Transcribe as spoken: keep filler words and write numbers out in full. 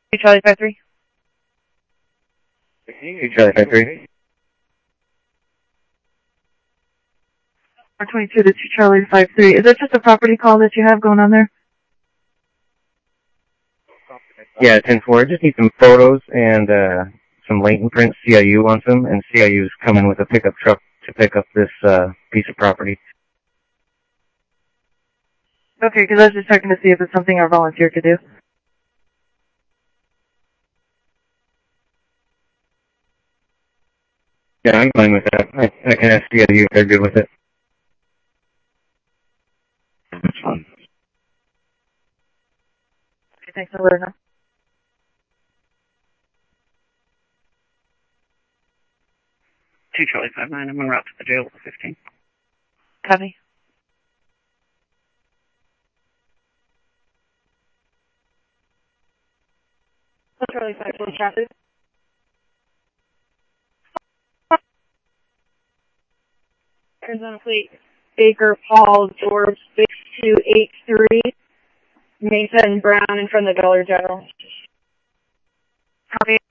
Two Charlie five three. Two Charlie five three. four twenty-two to two Charlie five three. Is that just a property call that you have going on there? Yeah, ten four. I just need some photos and uh, some latent prints. C I U wants them, and C I U's coming with a pickup truck to pick up this uh, piece of property. Okay, because I was just checking to see if it's something our volunteer could do. Yeah, I'm fine with that. I, I can ask C I U if they're good with it. That's fine. Okay, thanks. I'll let her know. two Charlie five nine, I'm en route to the jail for fifteen. Copy. Charlie five four traffic. Arizona Fleet, Baker, Paul, George, six two eight three, Mesa and Brown in front of the Dollar General. Copy.